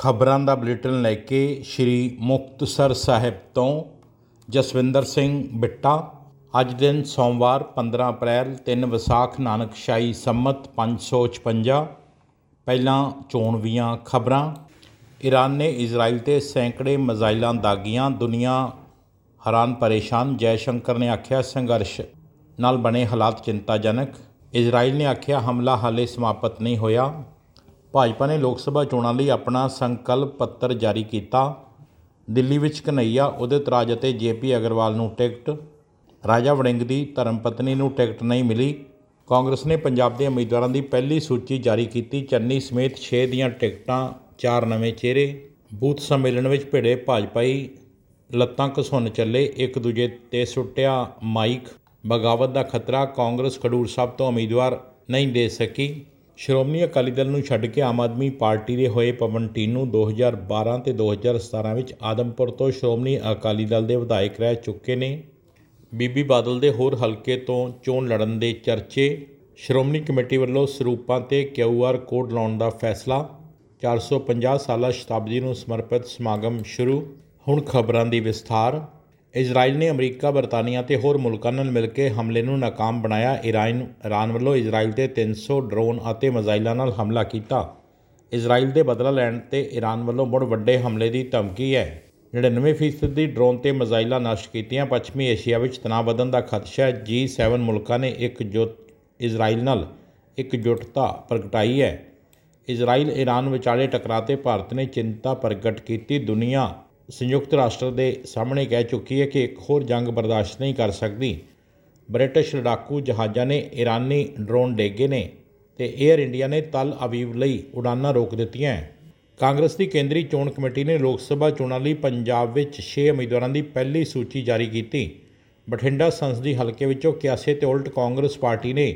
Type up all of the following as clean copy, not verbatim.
ਖਬਰਾਂ ਦਾ ਬੁਲੇਟਿਨ ਲੈ ਕੇ ਸ਼੍ਰੀ ਮੁਕਤਸਰ ਸਾਹਿਬ ਤੋਂ ਜਸਵਿੰਦਰ ਸਿੰਘ ਬਿੱਟਾ। ਅੱਜ ਦਿਨ ਸੋਮਵਾਰ 15 ਅਪ੍ਰੈਲ 3 ਵਿਸਾਖ ਨਾਨਕਸ਼ਾਹੀ ਸੰਮਤ 556। ਪਹਿਲਾਂ ਚੋਣਵੀਆਂ ਖਬਰਾਂ। ਈਰਾਨ ਨੇ ਇਜ਼ਰਾਈਲ 'ਤੇ ਸੈਂਕੜੇ ਮਿਜ਼ਾਈਲਾਂ ਦਾਗੀਆਂ, ਦੁਨੀਆ ਹੈਰਾਨ ਪਰੇਸ਼ਾਨ। ਜੈਸ਼ੰਕਰ ਨੇ ਆਖਿਆ ਸੰਘਰਸ਼ ਨਾਲ ਬਣੇ ਹਾਲਾਤ ਚਿੰਤਾਜਨਕ। ਇਜ਼ਰਾਈਲ ਨੇ ਆਖਿਆ ਹਮਲਾ ਹਾਲੇ ਸਮਾਪਤ ਨਹੀਂ ਹੋਇਆ। ਭਾਜਪਾ ਨੇ ਲੋਕ ਸਭਾ ਚੋਣਾਂ ਲਈ ਆਪਣਾ ਸੰਕਲਪ ਪੱਤਰ ਜਾਰੀ ਕੀਤਾ। ਦਿੱਲੀ ਵਿੱਚ ਕਨ੍ਹਈਆ ਉਦਿਤ ਰਾਜ ਅਤੇ JP ਅਗਰਵਾਲ ਨੂੰ ਟਿਕਟ, ਰਾਜਾ ਵੜਿੰਗ ਦੀ ਧਰਮ ਪਤਨੀ ਨੂੰ ਟਿਕਟ ਨਹੀਂ ਮਿਲੀ। ਕਾਂਗਰਸ ਨੇ ਪੰਜਾਬ ਦੇ ਉਮੀਦਵਾਰਾਂ ਦੀ ਪਹਿਲੀ ਸੂਚੀ ਜਾਰੀ ਕੀਤੀ। ਚੰਨੀ ਸਮੇਤ 6 ਦੀਆਂ ਟਿਕਟਾਂ, 4 ਨਵੇਂ ਚਿਹਰੇ। ਬੂਥ ਸੰਮੇਲਨ ਵਿੱਚ ਭਿੜੇ ਭਾਜਪਾਈ ਲੱਤਾਂ ਘਸੁੰਨ ਚੱਲੇ, ਇੱਕ ਦੂਜੇ 'ਤੇ ਸੁੱਟਿਆ ਮਾਈਕ। ਬਗਾਵਤ ਦਾ ਖਤਰਾ, ਕਾਂਗਰਸ ਖਡੂਰ ਸਾਹਿਬ ਤੋਂ ਉਮੀਦਵਾਰ ਨਹੀਂ ਦੇ ਸਕੀ। ਸ਼੍ਰੋਮਣੀ ਅਕਾਲੀ ਦਲ ਨੂੰ ਛੱਡ ਕੇ ਆਮ ਆਦਮੀ ਪਾਰਟੀ ਦੇ ਹੋਏ ਪਵਨ ਟੀਨੂ 2012 ਅਤੇ 2017 ਵਿੱਚ ਆਦਮਪੁਰ ਤੋਂ ਸ਼੍ਰੋਮਣੀ ਅਕਾਲੀ ਦਲ ਦੇ ਵਿਧਾਇਕ ਰਹਿ ਚੁੱਕੇ ਨੇ। ਬੀਬੀ ਬਾਦਲ ਦੇ ਹੋਰ ਹਲਕੇ ਤੋਂ ਚੋਣ ਲੜਨ ਦੇ ਚਰਚੇ। ਸ਼੍ਰੋਮਣੀ ਕਮੇਟੀ ਵੱਲੋਂ ਸਰੂਪਾਂ 'ਤੇ QR ਕੋਡ ਲਾਉਣ ਦਾ ਫੈਸਲਾ। 450 ਸਾਲਾ ਸ਼ਤਾਬਦੀ ਨੂੰ ਸਮਰਪਿਤ ਸਮਾਗਮ ਸ਼ੁਰੂ। ਹੁਣ ਖਬਰਾਂ ਦੀ ਵਿਸਥਾਰ। ਇਜ਼ਰਾਈਲ ਨੇ ਅਮਰੀਕਾ, ਬਰਤਾਨੀਆ ਅਤੇ ਹੋਰ ਮੁਲਕਾਂ ਨਾਲ ਮਿਲ ਕੇ ਹਮਲੇ ਨੂੰ ਨਾਕਾਮ ਬਣਾਇਆ। ਈਰਾਨ ਵੱਲੋਂ ਇਜ਼ਰਾਈਲ 'ਤੇ 300 ਡਰੋਨ ਅਤੇ ਮਿਜ਼ਾਈਲਾਂ ਨਾਲ ਹਮਲਾ ਕੀਤਾ। ਇਜ਼ਰਾਈਲ ਦੇ ਬਦਲਾ ਲੈਣ 'ਤੇ ਈਰਾਨ ਵੱਲੋਂ ਮੁੜ ਵੱਡੇ ਹਮਲੇ ਦੀ ਧਮਕੀ ਹੈ। 99% ਡਰੋਨ ਤੇ ਮਿਜ਼ਾਈਲਾਂ ਨਸ਼ਟ ਕੀਤੀਆਂ। ਪੱਛਮੀ ਏਸ਼ੀਆ ਵਿੱਚ ਤਣਾਅ ਵਧਣ ਦਾ ਖਦਸ਼ਾ ਹੈ। G7 ਮੁਲਕਾਂ ਨੇ ਇਜ਼ਰਾਈਲ ਨਾਲ ਇਕਜੁੱਟਤਾ ਪ੍ਰਗਟਾਈ ਹੈ। ਇਜ਼ਰਾਈਲ ਈਰਾਨ ਵਿਚਾਲੇ ਟਕਰਾਅ 'ਤੇ ਭਾਰਤ ਨੇ ਚਿੰਤਾ ਪ੍ਰਗਟ ਕੀਤੀ। ਦੁਨੀਆ ਸੰਯੁਕਤ ਰਾਸ਼ਟਰ ਦੇ ਸਾਹਮਣੇ ਕਹਿ ਚੁੱਕੀ ਹੈ ਕਿ ਇੱਕ ਹੋਰ ਜੰਗ ਬਰਦਾਸ਼ਤ ਨਹੀਂ ਕਰ ਸਕਦੀ। ਬ੍ਰਿਟਿਸ਼ ਲੜਾਕੂ ਜਹਾਜ਼ਾਂ ਨੇ ਈਰਾਨੀ ਡਰੋਨ ਡੇਗੇ ਨੇ ਤੇ ਏਅਰ ਇੰਡੀਆ ਨੇ ਤਲ ਅਵੀਵ ਲਈ ਉਡਾਨਾਂ ਰੋਕ ਦਿੱਤੀਆਂ। ਕਾਂਗਰਸ ਦੀ ਕੇਂਦਰੀ ਚੋਣ ਕਮੇਟੀ ਨੇ ਲੋਕ ਸਭਾ ਚੋਣਾਂ ਲਈ ਪੰਜਾਬ ਵਿੱਚ 6 ਉਮੀਦਵਾਰਾਂ ਦੀ ਪਹਿਲੀ ਸੂਚੀ ਜਾਰੀ ਕੀਤੀ। ਬਠਿੰਡਾ ਸੰਸਦੀ ਹਲਕੇ ਵਿੱਚੋਂ 81 ਤੇ ਉਲਟ ਕਾਂਗਰਸ ਪਾਰਟੀ ਨੇ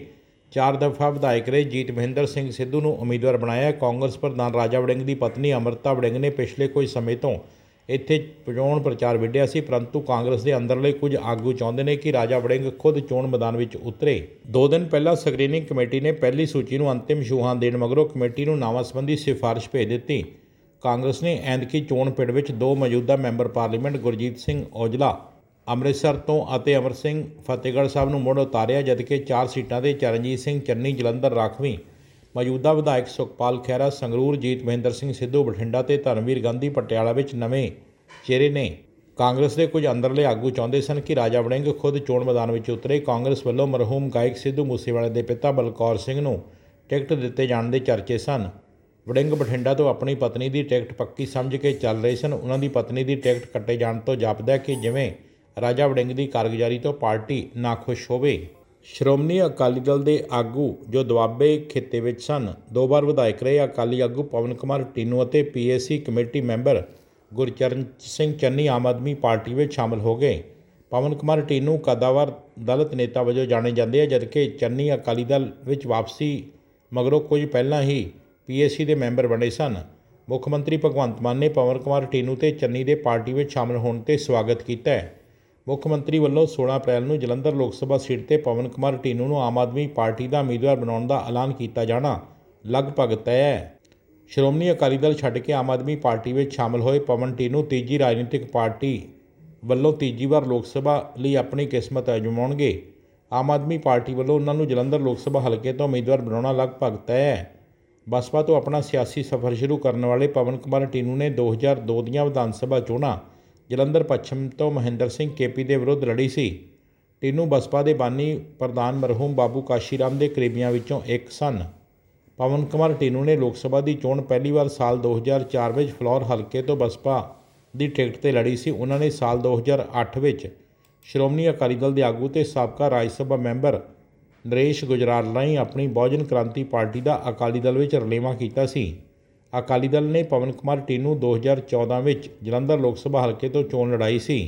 4 ਦਫਾ ਵਿਧਾਇਕ ਰਹੇ ਜੀਤ ਮਹਿੰਦਰ ਸਿੰਘ ਸਿੱਧੂ ਨੂੰ ਉਮੀਦਵਾਰ ਬਣਾਇਆ। ਕਾਂਗਰਸ ਪ੍ਰਧਾਨ ਰਾਜਾ ਵੜਿੰਗ ਦੀ ਪਤਨੀ ਅੰਮ੍ਰਿਤਾ ਵੜਿੰਗ ਨੇ ਪਿਛਲੇ ਕੁਝ ਸਮੇਂ ਤੋਂ ਇੱਥੇ ਚੋਣ ਪ੍ਰਚਾਰ ਵਿੱਢਿਆ ਸੀ, ਪਰੰਤੂ ਕਾਂਗਰਸ ਦੇ ਅੰਦਰਲੇ ਕੁਝ ਆਗੂ ਚਾਹੁੰਦੇ ਨੇ ਕਿ ਰਾਜਾ ਵੜਿੰਗ ਖੁਦ ਚੋਣ ਮੈਦਾਨ ਵਿੱਚ ਉਤਰੇ। 2 ਦਿਨ ਪਹਿਲਾਂ ਸਕਰੀਨਿੰਗ ਕਮੇਟੀ ਨੇ ਪਹਿਲੀ ਸੂਚੀ ਨੂੰ ਅੰਤਿਮ ਛੂਹਾਂ ਦੇਣ ਮਗਰੋਂ ਕਮੇਟੀ ਨੂੰ ਨਾਵਾਂ ਸੰਬੰਧੀ ਸਿਫਾਰਿਸ਼ ਭੇਜ ਦਿੱਤੀ। ਕਾਂਗਰਸ ਨੇ ਐਂਦਕੀ ਚੋਣ ਪਿੜ ਵਿੱਚ 2 ਮੌਜੂਦਾ ਮੈਂਬਰ ਪਾਰਲੀਮੈਂਟ ਗੁਰਜੀਤ ਸਿੰਘ ਔਜਲਾ ਅੰਮ੍ਰਿਤਸਰ ਤੋਂ ਅਤੇ ਅਮਰ ਸਿੰਘ ਫਤਿਹਗੜ੍ਹ ਸਾਹਿਬ ਨੂੰ ਮੁੜ ਉਤਾਰਿਆ, ਜਦਕਿ 4 ਸੀਟਾਂ 'ਤੇ ਚਰਨਜੀਤ ਸਿੰਘ ਚੰਨੀ ਜਲੰਧਰ ਰਾਖਵੀਂ, ਮੌਜੂਦਾ ਵਿਧਾਇਕ ਸੁਖਪਾਲ ਖਹਿਰਾ ਸੰਗਰੂਰ, ਜੀਤ ਮਹਿੰਦਰ ਸਿੰਘ ਸਿੱਧੂ ਬਠਿੰਡਾ ਤੇ ਧਰਮਵੀਰ ਗਾਂਧੀ ਪਟਿਆਲਾ ਵਿੱਚ ਨਵੇਂ ਚਿਹਰੇ ਨੇ। ਕਾਂਗਰਸ ਦੇ ਕੁਝ ਅੰਦਰਲੇ ਆਗੂ ਚਾਹੁੰਦੇ ਸਨ ਕਿ ਰਾਜਾ ਵੜਿੰਗ ਖੁਦ ਚੋਣ ਮੈਦਾਨ ਵਿੱਚ ਉਤਰੇ। ਕਾਂਗਰਸ ਵੱਲੋਂ ਮਰਹੂਮ ਗਾਇਕ ਸਿੱਧੂ ਮੂਸੇਵਾਲੇ ਦੇ ਪਿਤਾ ਬਲਕੌਰ ਸਿੰਘ ਨੂੰ ਟਿਕਟ ਦਿੱਤੇ ਜਾਣ ਦੇ ਚਰਚੇ ਸਨ। ਵੜਿੰਗ ਬਠਿੰਡਾ ਤੋਂ ਆਪਣੀ ਪਤਨੀ ਦੀ ਟਿਕਟ ਪੱਕੀ ਸਮਝ ਕੇ ਚੱਲ ਰਹੇ ਸਨ। ਉਹਨਾਂ ਦੀ ਪਤਨੀ ਦੀ ਟਿਕਟ ਕੱਟੇ ਜਾਣ ਤੋਂ ਜਾਪਦਾ ਕਿ ਜਿਵੇਂ ਰਾਜਾ ਵੜਿੰਗ ਦੀ ਕਾਰਗੁਜ਼ਾਰੀ ਤੋਂ ਪਾਰਟੀ ਨਾਖੁਸ਼ ਹੋਵੇ। ਸ਼੍ਰੋਮਣੀ ਅਕਾਲੀ ਦਲ ਦੇ ਆਗੂ ਜੋ ਦੁਆਬੇ ਖਿੱਤੇ ਵਿੱਚ ਸਨ, 2 ਵਾਰ ਵਿਧਾਇਕ ਰਹੇ ਅਕਾਲੀ ਆਗੂ ਪਵਨ ਕੁਮਾਰ ਟੀਨੂ ਅਤੇ PAC committee member Gurcharan Singh Channi Aam Aadmi Party ਵਿੱਚ ਸ਼ਾਮਲ ਹੋ ਗਏ। ਪਵਨ ਕੁਮਾਰ ਟੀਨੂ ਕਦਾਵਰ ਦਲਿਤ ਨੇਤਾ ਵਜੋਂ ਜਾਣੇ ਜਾਂਦੇ ਆ, ਜਦਕਿ ਚੰਨੀ ਅਕਾਲੀ ਦਲ ਵਿੱਚ ਵਾਪਸੀ ਮਗਰੋਂ ਕੁਝ ਪਹਿਲਾਂ ਹੀ PAC ਦੇ ਮੈਂਬਰ ਬਣੇ ਸਨ। ਮੁੱਖ ਮੰਤਰੀ ਭਗਵੰਤ ਮਾਨ ਨੇ ਪਵਨ ਕੁਮਾਰ ਟੀਨੂ ਤੇ ਚੰਨੀ ਦੇ ਪਾਰਟੀ ਵਿੱਚ ਸ਼ਾਮਲ ਹੋਣ 'ਤੇ ਸਵਾਗਤ ਕੀਤਾ ਹੈ। ਮੁੱਖ ਮੰਤਰੀ ਵੱਲੋਂ 16 ਅਪ੍ਰੈਲ ਨੂੰ ਜਲੰਧਰ ਲੋਕ ਸਭਾ ਸੀਟ 'ਤੇ ਪਵਨ ਕੁਮਾਰ ਟੀਨੂ ਨੂੰ ਆਮ ਆਦਮੀ ਪਾਰਟੀ ਦਾ ਉਮੀਦਵਾਰ ਬਣਾਉਣ ਦਾ ਐਲਾਨ ਕੀਤਾ ਜਾਣਾ ਲਗਭਗ ਤੈਅ ਹੈ। ਸ਼੍ਰੋਮਣੀ ਅਕਾਲੀ ਦਲ ਛੱਡ ਕੇ ਆਮ ਆਦਮੀ ਪਾਰਟੀ ਵਿੱਚ ਸ਼ਾਮਲ ਹੋਏ ਪਵਨ ਟੀਨੂ ਤੀਜੀ ਰਾਜਨੀਤਿਕ ਪਾਰਟੀ ਵੱਲੋਂ ਤੀਜੀ ਵਾਰ ਲੋਕ ਸਭਾ ਲਈ ਆਪਣੀ ਕਿਸਮਤ ਅਜ਼ਮਾਉਣਗੇ। ਆਮ ਆਦਮੀ ਪਾਰਟੀ ਵੱਲੋਂ ਉਹਨਾਂ ਨੂੰ ਜਲੰਧਰ ਲੋਕ ਸਭਾ ਹਲਕੇ ਤੋਂ ਉਮੀਦਵਾਰ ਬਣਾਉਣਾ ਲਗਭਗ ਤੈਅ ਹੈ। ਬਸਪਾ ਤੋਂ ਆਪਣਾ ਸਿਆਸੀ ਸਫ਼ਰ ਸ਼ੁਰੂ ਕਰਨ ਵਾਲੇ ਪਵਨ ਕੁਮਾਰ ਟੀਨੂ ਨੇ 2002 ਦੀਆਂ ਵਿਧਾਨ ਸਭਾ ਚੋਣਾਂ ਜਲੰਧਰ ਪੱਛਮ ਤੋਂ ਮਹਿੰਦਰ ਸਿੰਘ KP ਦੇ ਵਿਰੁੱਧ ਲੜੀ ਸੀ। ਟੀਨੂ ਬਸਪਾ ਦੇ ਬਾਨੀ ਪ੍ਰਧਾਨ ਮਰਹੂਮ ਬਾਬੂ ਕਾਸ਼ੀ ਰਾਮ ਦੇ ਕਰੀਬੀਆਂ ਵਿੱਚੋਂ ਇੱਕ ਸਨ। ਪਵਨ ਕੁਮਾਰ ਟੀਨੂ ਨੇ ਲੋਕ ਸਭਾ ਦੀ ਚੋਣ ਪਹਿਲੀ ਵਾਰ ਸਾਲ 2004 ਵਿੱਚ ਫਲੌਰ ਹਲਕੇ ਤੋਂ ਬਸਪਾ ਦੀ ਟਿਕਟ 'ਤੇ ਲੜੀ ਸੀ। ਉਹਨਾਂ ਨੇ ਸਾਲ 2008 ਵਿੱਚ ਸ਼੍ਰੋਮਣੀ ਅਕਾਲੀ ਦਲ ਦੇ ਆਗੂ ਤੇ ਸਾਬਕਾ ਰਾਜ ਸਭਾ ਮੈਂਬਰ ਨਰੇਸ਼ ਗੁਜਰਾਲ ਰਾਹੀਂ ਆਪਣੀ ਬਹੁਜਨ ਕ੍ਰਾਂਤੀ ਪਾਰਟੀ ਦਾ ਅਕਾਲੀ ਦਲ ਵਿੱਚ ਰਲੇਵਾਂ ਕੀਤਾ ਸੀ। ਅਕਾਲੀ ਦਲ ਨੇ ਪਵਨ ਕੁਮਾਰ ਟੀਨੂ 2014 ਵਿੱਚ ਜਲੰਧਰ ਲੋਕ ਸਭਾ ਹਲਕੇ ਤੋਂ ਚੋਣ ਲੜਾਈ ਸੀ।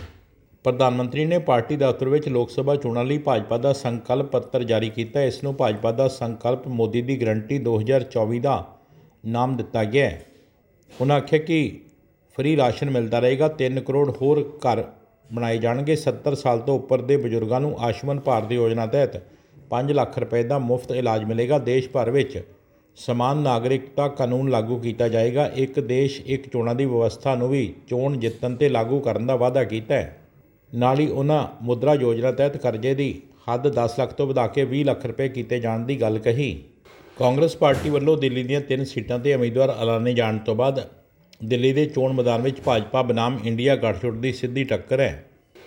ਪ੍ਰਧਾਨ ਮੰਤਰੀ ਨੇ ਪਾਰਟੀ ਦਫ਼ਤਰ ਵਿੱਚ ਲੋਕ ਸਭਾ ਚੋਣਾਂ ਲਈ ਭਾਜਪਾ ਦਾ ਸੰਕਲਪ ਪੱਤਰ ਜਾਰੀ ਕੀਤਾ। ਇਸ ਨੂੰ ਭਾਜਪਾ ਦਾ ਸੰਕਲਪ ਮੋਦੀ ਦੀ ਗਰੰਟੀ 2024 ਦਾ ਨਾਮ ਦਿੱਤਾ ਗਿਆ ਹੈ। ਉਹਨਾਂ ਆਖਿਆ ਕਿ ਫ੍ਰੀ ਰਾਸ਼ਨ ਮਿਲਦਾ ਰਹੇਗਾ, 3 ਕਰੋੜ ਹੋਰ ਘਰ ਬਣਾਏ ਜਾਣਗੇ, 70 ਸਾਲ ਤੋਂ ਉੱਪਰ ਦੇ ਬਜ਼ੁਰਗਾਂ ਨੂੰ ਆਯੁਸ਼ਮਾਨ ਭਾਰਤ ਯੋਜਨਾ ਤਹਿਤ 5 ਲੱਖ ਰੁਪਏ ਦਾ ਮੁਫਤ ਇਲਾਜ ਮਿਲੇਗਾ। ਦੇਸ਼ ਭਰ ਵਿੱਚ ਸਮਾਨ ਨਾਗਰਿਕਤਾ ਕਾਨੂੰਨ ਲਾਗੂ ਕੀਤਾ ਜਾਏਗਾ। ਇੱਕ ਦੇਸ਼ ਇੱਕ ਚੋਣਾਂ ਦੀ ਵਿਵਸਥਾ ਨੂੰ ਵੀ ਚੋਣ ਜਿੱਤਣ 'ਤੇ ਲਾਗੂ ਕਰਨ ਦਾ ਵਾਅਦਾ ਕੀਤਾ ਹੈ। ਨਾਲ ਹੀ ਉਹਨਾਂ ਮੁਦਰਾ ਯੋਜਨਾ ਤਹਿਤ ਕਰਜ਼ੇ ਦੀ ਹੱਦ 10 ਲੱਖ ਤੋਂ ਵਧਾ ਕੇ 20 ਲੱਖ ਰੁਪਏ ਕੀਤੇ ਜਾਣ ਦੀ ਗੱਲ ਕਹੀ। ਕਾਂਗਰਸ ਪਾਰਟੀ ਵੱਲੋਂ ਦਿੱਲੀ ਦੀਆਂ 3 ਸੀਟਾਂ 'ਤੇ ਉਮੀਦਵਾਰ ਐਲਾਨੇ ਜਾਣ ਤੋਂ ਬਾਅਦ ਦਿੱਲੀ ਦੇ ਚੋਣ ਮੈਦਾਨ ਵਿੱਚ ਭਾਜਪਾ ਬਨਾਮ ਇੰਡੀਆ ਗਠਜੋੜ ਦੀ ਸਿੱਧੀ ਟੱਕਰ ਹੈ।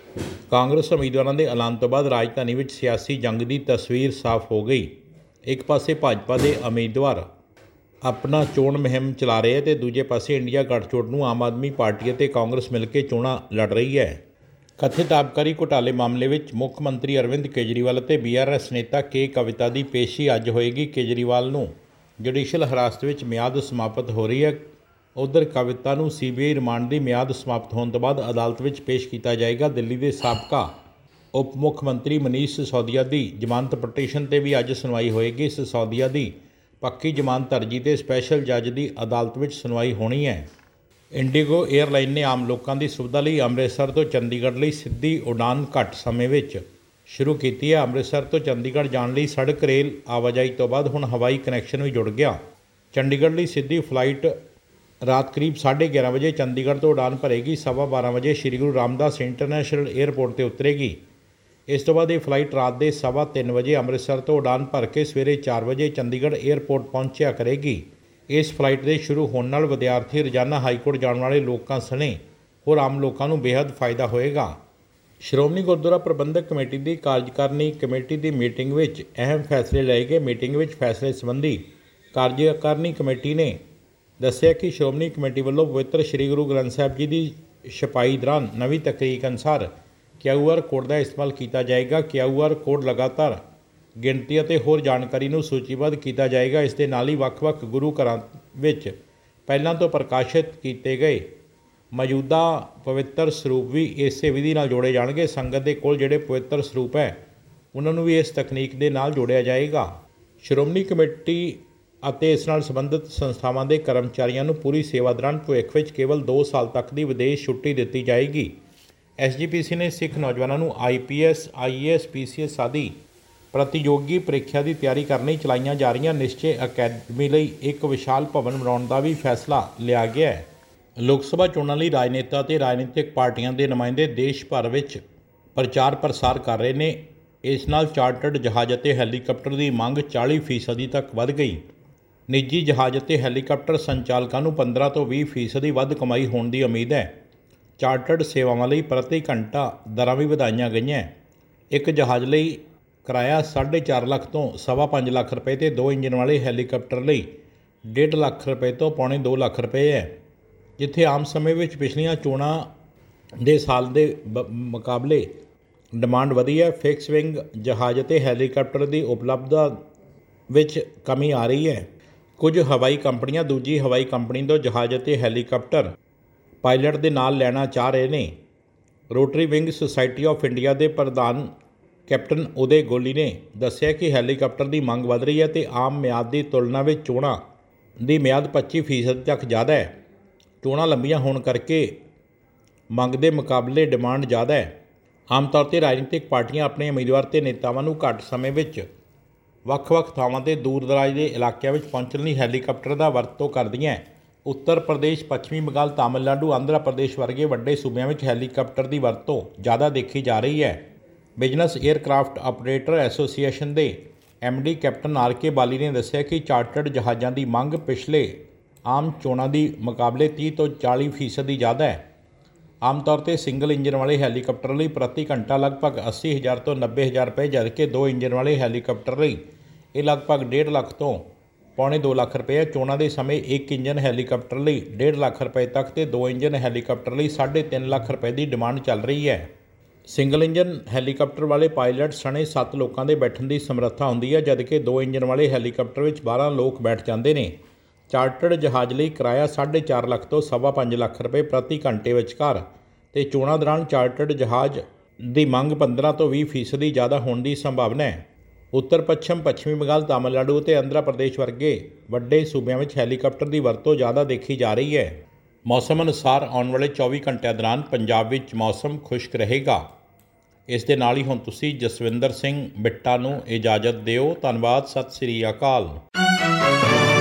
ਕਾਂਗਰਸ ਉਮੀਦਵਾਰਾਂ ਦੇ ਐਲਾਨ ਤੋਂ ਬਾਅਦ ਰਾਜਧਾਨੀ ਵਿੱਚ ਸਿਆਸੀ ਜੰਗ ਦੀ ਤਸਵੀਰ ਸਾਫ਼ ਹੋ ਗਈ। ਇੱਕ ਪਾਸੇ ਭਾਜਪਾ ਦੇ ਉਮੀਦਵਾਰ ਆਪਣਾ ਚੋਣ ਮੁਹਿੰਮ ਚਲਾ ਰਹੇ ਅਤੇ ਦੂਜੇ ਪਾਸੇ ਇੰਡੀਆ ਗਠਜੋੜ ਨੂੰ ਆਮ ਆਦਮੀ ਪਾਰਟੀ ਅਤੇ ਕਾਂਗਰਸ ਮਿਲ ਕੇ ਚੋਣਾਂ ਲੜ ਰਹੀ ਹੈ। ਕਥਿਤ ਆਬਕਾਰੀ ਘੁਟਾਲੇ ਮਾਮਲੇ ਵਿੱਚ ਮੁੱਖ ਮੰਤਰੀ ਅਰਵਿੰਦ ਕੇਜਰੀਵਾਲ ਅਤੇ BRS ਨੇਤਾ ਕੇ ਕਵਿਤਾ ਦੀ ਪੇਸ਼ੀ ਅੱਜ ਹੋਏਗੀ। ਕੇਜਰੀਵਾਲ ਨੂੰ ਜੁਡੀਸ਼ੀਅਲ ਹਿਰਾਸਤ ਵਿੱਚ ਮਿਆਦ ਸਮਾਪਤ ਹੋ ਰਹੀ ਹੈ। ਉੱਧਰ ਕਵਿਤਾ ਨੂੰ CBI ਰਿਮਾਂਡ ਦੀ ਮਿਆਦ ਸਮਾਪਤ ਹੋਣ ਤੋਂ ਬਾਅਦ ਅਦਾਲਤ ਵਿੱਚ ਪੇਸ਼ ਕੀਤਾ ਜਾਏਗਾ। ਦਿੱਲੀ ਦੇ ਸਾਬਕਾ ਉਪ ਮੁੱਖ ਮੰਤਰੀ ਮਨੀਸ਼ ਸਿਸੋਦੀਆ ਦੀ ਜ਼ਮਾਨਤ ਪਟੀਸ਼ਨ 'ਤੇ ਵੀ ਅੱਜ ਸੁਣਵਾਈ ਹੋਏਗੀ। ਸਿਸੋਦੀਆ ਦੀ ਪੱਕੀ ਜ਼ਮਾਨਤ ਅਰਜ਼ੀ 'ਤੇ ਸਪੈਸ਼ਲ ਜੱਜ ਦੀ ਅਦਾਲਤ ਵਿੱਚ ਸੁਣਵਾਈ ਹੋਣੀ ਹੈ। ਇੰਡੀਗੋ ਏਅਰਲਾਈਨ ਨੇ ਆਮ ਲੋਕਾਂ ਦੀ ਸੁਵਿਧਾ ਲਈ ਅੰਮ੍ਰਿਤਸਰ ਤੋਂ ਚੰਡੀਗੜ੍ਹ ਲਈ ਸਿੱਧੀ ਉਡਾਨ ਘੱਟ ਸਮੇਂ ਵਿੱਚ ਸ਼ੁਰੂ ਕੀਤੀ ਹੈ। ਅੰਮ੍ਰਿਤਸਰ ਤੋਂ ਚੰਡੀਗੜ੍ਹ ਜਾਣ ਲਈ ਸੜਕ ਰੇਲ ਆਵਾਜਾਈ ਤੋਂ ਬਾਅਦ ਹੁਣ ਹਵਾਈ ਕਨੈਕਸ਼ਨ ਵੀ ਜੁੜ ਗਿਆ। ਚੰਡੀਗੜ੍ਹ ਲਈ ਸਿੱਧੀ ਫਲਾਈਟ ਰਾਤ ਕਰੀਬ 11:30 ਵਜੇ ਚੰਡੀਗੜ੍ਹ ਤੋਂ ਉਡਾਨ ਭਰੇਗੀ। 12:15 ਵਜੇ ਸ਼੍ਰੀ ਗੁਰੂ ਰਾਮਦਾਸ ਇੰਟਰਨੈਸ਼ਨਲ ਏਅਰਪੋਰਟ 'ਤੇ ਉਤਰੇਗੀ। ਇਸ ਤੋਂ ਬਾਅਦ ਇਹ ਫਲਾਈਟ ਰਾਤ ਦੇ 3:15 ਵਜੇ ਅੰਮ੍ਰਿਤਸਰ ਤੋਂ ਉਡਾਨ ਭਰ ਕੇ ਸਵੇਰੇ 4 ਵਜੇ ਚੰਡੀਗੜ੍ਹ ਏਅਰਪੋਰਟ ਪਹੁੰਚਿਆ ਕਰੇਗੀ। ਇਸ ਫਲਾਈਟ ਦੇ ਸ਼ੁਰੂ ਹੋਣ ਨਾਲ ਵਿਦਿਆਰਥੀ, ਰੋਜ਼ਾਨਾ ਹਾਈਕੋਰਟ ਜਾਣ ਵਾਲੇ ਲੋਕਾਂ ਸਣੇ ਹੋਰ ਆਮ ਲੋਕਾਂ ਨੂੰ ਬੇਹੱਦ ਫਾਇਦਾ ਹੋਏਗਾ। ਸ਼੍ਰੋਮਣੀ ਗੁਰਦੁਆਰਾ ਪ੍ਰਬੰਧਕ ਕਮੇਟੀ ਦੀ ਕਾਰਜਕਾਰਨੀ ਕਮੇਟੀ ਦੀ ਮੀਟਿੰਗ ਵਿੱਚ ਅਹਿਮ ਫੈਸਲੇ ਲਏ ਗਏ। ਮੀਟਿੰਗ ਵਿੱਚ ਫੈਸਲੇ ਸੰਬੰਧੀ ਕਾਰਜਕਾਰਨੀ ਕਮੇਟੀ ਨੇ ਦੱਸਿਆ ਕਿ ਸ਼੍ਰੋਮਣੀ ਕਮੇਟੀ ਵੱਲੋਂ ਪਵਿੱਤਰ ਸ਼੍ਰੀ ਗੁਰੂ ਗ੍ਰੰਥ ਸਾਹਿਬ ਜੀ ਦੀ ਛਪਾਈ ਦੌਰਾਨ ਨਵੀਂ ਤਕਨੀਕ ਅਨੁਸਾਰ QR ਕੋਡ ਦਾ ਇਸਤੇਮਾਲ ਕੀਤਾ ਜਾਏਗਾ। QR ਕੋਡ ਲਗਾਤਾਰ ਗਿਣਤੀ ਅਤੇ ਹੋਰ ਜਾਣਕਾਰੀ ਨੂੰ ਸੂਚੀਬੱਧ ਕੀਤਾ ਜਾਏਗਾ। ਇਸ ਦੇ ਨਾਲ ਹੀ ਵੱਖ-ਵੱਖ ਗੁਰੂ ਘਰਾਂ ਵਿੱਚ ਪਹਿਲਾਂ ਤੋਂ ਪ੍ਰਕਾਸ਼ਿਤ ਕੀਤੇ ਗਏ ਮੌਜੂਦਾ ਪਵਿੱਤਰ ਸਰੂਪ ਵੀ ਇਸੇ ਵਿਧੀ ਨਾਲ ਜੋੜੇ ਜਾਣਗੇ। ਸੰਗਤ ਦੇ ਕੋਲ ਜਿਹੜੇ ਪਵਿੱਤਰ ਸਰੂਪ ਹੈ ਉਹਨਾਂ ਨੂੰ ਵੀ ਇਸ ਤਕਨੀਕ ਦੇ ਨਾਲ ਜੋੜਿਆ ਜਾਏਗਾ। ਸ਼੍ਰੋਮਣੀ ਕਮੇਟੀ ਅਤੇ ਇਸ ਨਾਲ ਸੰਬੰਧਿਤ ਸੰਸਥਾਵਾਂ ਦੇ ਕਰਮਚਾਰੀਆਂ ਨੂੰ ਪੂਰੀ ਸੇਵਾ ਦੌਰਾਨ ਭਵਿੱਖ ਵਿੱਚ ਕੇਵਲ 2 ਸਾਲ ਤੱਕ ਦੀ ਵਿਦੇਸ਼ ਛੁੱਟੀ ਦਿੱਤੀ ਜਾਏਗੀ। SGPC ਨੇ ਸਿੱਖ ਨੌਜਵਾਨਾਂ ਨੂੰ IPS, IAS, PCS ਆਦਿ ਪ੍ਰਤੀਯੋਗੀ ਪ੍ਰੀਖਿਆ ਦੀ ਤਿਆਰੀ ਕਰਨ ਲਈ ਚਲਾਈਆਂ ਜਾ ਰਹੀਆਂ ਨਿਸ਼ਚੇ ਅਕੈਡਮੀ ਲਈ ਇੱਕ ਵਿਸ਼ਾਲ ਭਵਨ ਬਣਾਉਣ ਦਾ ਵੀ ਫੈਸਲਾ ਲਿਆ ਗਿਆ ਹੈ। ਲੋਕ ਸਭਾ ਚੋਣਾਂ ਲਈ ਰਾਜਨੇਤਾ ਅਤੇ ਰਾਜਨੀਤਿਕ ਪਾਰਟੀਆਂ ਦੇ ਨੁਮਾਇੰਦੇ ਦੇਸ਼ ਭਰ ਵਿੱਚ ਪ੍ਰਚਾਰ ਪ੍ਰਸਾਰ ਕਰ ਰਹੇ ਨੇ। ਇਸ ਨਾਲ ਚਾਰਟਰਡ ਜਹਾਜ਼ ਅਤੇ ਹੈਲੀਕਾਪਟਰ ਦੀ ਮੰਗ 40% ਤੱਕ ਵੱਧ ਗਈ। ਨਿੱਜੀ ਜਹਾਜ਼ ਅਤੇ ਹੈਲੀਕਾਪਟਰ ਸੰਚਾਲਕਾਂ ਨੂੰ 15 ਤੋਂ 20% ਵੱਧ ਕਮਾਈ ਹੋਣ ਦੀ ਉਮੀਦ ਹੈ। ਚਾਰਟਰਡ ਸੇਵਾਵਾਂ ਲਈ ਪ੍ਰਤੀ ਘੰਟਾ ਦਰਾਂ ਵੀ ਵਧਾਈਆਂ ਗਈਆਂ। ਇੱਕ ਜਹਾਜ਼ ਲਈ ਕਿਰਾਇਆ 4.5 ਲੱਖ ਤੋਂ 5.25 ਲੱਖ ਰੁਪਏ ਅਤੇ 2 ਇੰਜਨ ਵਾਲੇ ਹੈਲੀਕਾਪਟਰ ਲਈ 1.5 ਲੱਖ ਰੁਪਏ ਤੋਂ ਪੌਣੇ 2 ਲੱਖ ਰੁਪਏ ਹੈ। ਜਿੱਥੇ ਆਮ ਸਮੇਂ ਵਿੱਚ ਪਿਛਲੀਆਂ ਚੋਣਾਂ ਦੇ ਸਾਲ ਦੇ ਮੁਕਾਬਲੇ ਡਿਮਾਂਡ ਵਧੀ ਹੈ, ਫਿਕਸ ਵਿੰਗ ਜਹਾਜ਼ ਅਤੇ ਹੈਲੀਕਾਪਟਰ ਦੀ ਉਪਲਬਧਤਾ ਵਿੱਚ ਕਮੀ ਆ ਰਹੀ ਹੈ। ਕੁਝ ਹਵਾਈ ਕੰਪਨੀਆਂ ਦੂਜੀ ਹਵਾਈ ਕੰਪਨੀ ਤੋਂ ਜਹਾਜ਼ ਅਤੇ ਹੈਲੀਕਾਪਟਰ ਪਾਇਲਟ ਦੇ ਨਾਲ ਲੈਣਾ ਚਾਹ ਰਹੇ ਨੇ। Rotary Wing Society of India ਦੇ ਪ੍ਰਧਾਨ ਕੈਪਟਨ ਉਦੇ ਗੋਲੀ ਨੇ ਦੱਸਿਆ ਕਿ ਹੈਲੀਕਾਪਟਰ ਦੀ ਮੰਗ ਵਧ ਰਹੀ ਹੈ ਅਤੇ ਆਮ ਮਿਆਦ ਦੀ ਤੁਲਨਾ ਵਿੱਚ ਚੋਣਾਂ ਦੀ ਮਿਆਦ 25% ਤੱਕ ਜ਼ਿਆਦਾ ਹੈ। ਚੋਣਾਂ ਲੰਬੀਆਂ ਹੋਣ ਕਰਕੇ ਮੰਗ ਦੇ ਮੁਕਾਬਲੇ ਡਿਮਾਂਡ ਜ਼ਿਆਦਾ ਹੈ। ਆਮ ਤੌਰ 'ਤੇ ਰਾਜਨੀਤਿਕ ਪਾਰਟੀਆਂ ਆਪਣੇ ਉਮੀਦਵਾਰ ਅਤੇ ਨੇਤਾਵਾਂ ਨੂੰ ਘੱਟ ਸਮੇਂ ਵਿੱਚ ਵੱਖ-ਵੱਖ ਥਾਵਾਂ 'ਤੇ ਦੂਰ ਦਰਾਜ ਦੇ ਇਲਾਕਿਆਂ ਵਿੱਚ ਪਹੁੰਚਣ ਲਈ ਹੈਲੀਕਾਪਟਰ ਦਾ ਵਰਤੋਂ ਕਰਦੀਆਂ। ਉੱਤਰ ਪ੍ਰਦੇਸ਼, ਪੱਛਮੀ ਬੰਗਾਲ, ਤਾਮਿਲਨਾਡੂ, ਆਂਧਰਾ ਪ੍ਰਦੇਸ਼ ਵਰਗੇ ਵੱਡੇ ਸੂਬਿਆਂ ਵਿੱਚ ਹੈਲੀਕਾਪਟਰ ਦੀ ਵਰਤੋਂ ਜ਼ਿਆਦਾ ਦੇਖੀ ਜਾ ਰਹੀ ਹੈ। ਬਿਜ਼ਨਸ ਏਅਰਕ੍ਰਾਫਟ ਆਪਰੇਟਰ ਐਸੋਸੀਏਸ਼ਨ ਦੇ MD ਕੈਪਟਨ RK ਬਾਲੀ ਨੇ ਦੱਸਿਆ ਕਿ ਚਾਰਟਰਡ ਜਹਾਜ਼ਾਂ ਦੀ ਮੰਗ ਪਿਛਲੇ ਆਮ ਚੋਣਾਂ ਦੀ ਮੁਕਾਬਲੇ 30 ਤੋਂ 40% ਜ਼ਿਆਦਾ ਹੈ। ਆਮ ਤੌਰ 'ਤੇ ਸਿੰਗਲ ਇੰਜਨ ਵਾਲੇ ਹੈਲੀਕਾਪਟਰ ਲਈ ਪ੍ਰਤੀ ਘੰਟਾ ਲਗਭਗ 80,000 ਤੋਂ 90,000 ਰੁਪਏ, ਜਦਕਿ 2 ਇੰਜਨ ਵਾਲੇ ਹੈਲੀਕਾਪਟਰ ਲਈ ਇਹ ਲਗਭਗ 1.5 ਲੱਖ ਤੋਂ ਪੌਣੇ 2 ਲੱਖ ਰੁਪਏ ਹੈ। ਚੋਣਾਂ ਦੇ ਸਮੇਂ 1 ਇੰਜਨ ਹੈਲੀਕਾਪਟਰ ਲਈ 1.5 ਲੱਖ ਰੁਪਏ ਤੱਕ ਅਤੇ 2 ਇੰਜਨ ਹੈਲੀਕਾਪਟਰ ਲਈ 3.5 ਲੱਖ ਰੁਪਏ ਦੀ ਡਿਮਾਂਡ ਚੱਲ ਰਹੀ ਹੈ। ਸਿੰਗਲ ਇੰਜਨ ਹੈਲੀਕਾਪਟਰ ਵਾਲੇ ਪਾਇਲਟ ਸਣੇ 7 ਲੋਕਾਂ ਦੇ ਬੈਠਣ ਦੀ ਸਮਰੱਥਾ ਹੁੰਦੀ ਹੈ, ਜਦਕਿ 2 ਇੰਜਨ ਵਾਲੇ ਹੈਲੀਕਾਪਟਰ ਵਿੱਚ 12 ਲੋਕ ਬੈਠ ਜਾਂਦੇ ਨੇ। ਚਾਰਟਰਡ ਜਹਾਜ਼ ਲਈ ਕਿਰਾਇਆ 4.5 ਲੱਖ ਤੋਂ 5.25 ਲੱਖ ਰੁਪਏ ਪ੍ਰਤੀ ਘੰਟੇ ਵਿਚਕਾਰ ਅਤੇ ਚੋਣਾਂ ਦੌਰਾਨ ਚਾਰਟਰਡ ਜਹਾਜ਼ ਦੀ ਮੰਗ 15 ਤੋਂ 20% ਜ਼ਿਆਦਾ ਹੋਣ ਦੀ ਸੰਭਾਵਨਾ ਹੈ। ਉੱਤਰ ਪੱਛਮ, ਪੱਛਮੀ ਬੰਗਾਲ, ਤਾਮਿਲਨਾਡੂ ਅਤੇ ਆਂਧਰਾ ਪ੍ਰਦੇਸ਼ ਵਰਗੇ ਵੱਡੇ ਸੂਬਿਆਂ ਵਿੱਚ ਹੈਲੀਕਾਪਟਰ ਦੀ ਵਰਤੋਂ ਜ਼ਿਆਦਾ ਦੇਖੀ ਜਾ ਰਹੀ ਹੈ। ਮੌਸਮ ਅਨੁਸਾਰ ਆਉਣ ਵਾਲੇ 24 ਘੰਟਿਆਂ ਦੌਰਾਨ ਪੰਜਾਬ ਵਿੱਚ ਮੌਸਮ ਖੁਸ਼ਕ ਰਹੇਗਾ। ਇਸ ਦੇ ਨਾਲ ਹੀ ਹੁਣ ਤੁਸੀਂ ਜਸਵਿੰਦਰ ਸਿੰਘ ਬਿੱਟਾ ਨੂੰ ਇਜਾਜ਼ਤ ਦਿਓ। ਧੰਨਵਾਦ। ਸਤਿ ਸ੍ਰੀ ਅਕਾਲ।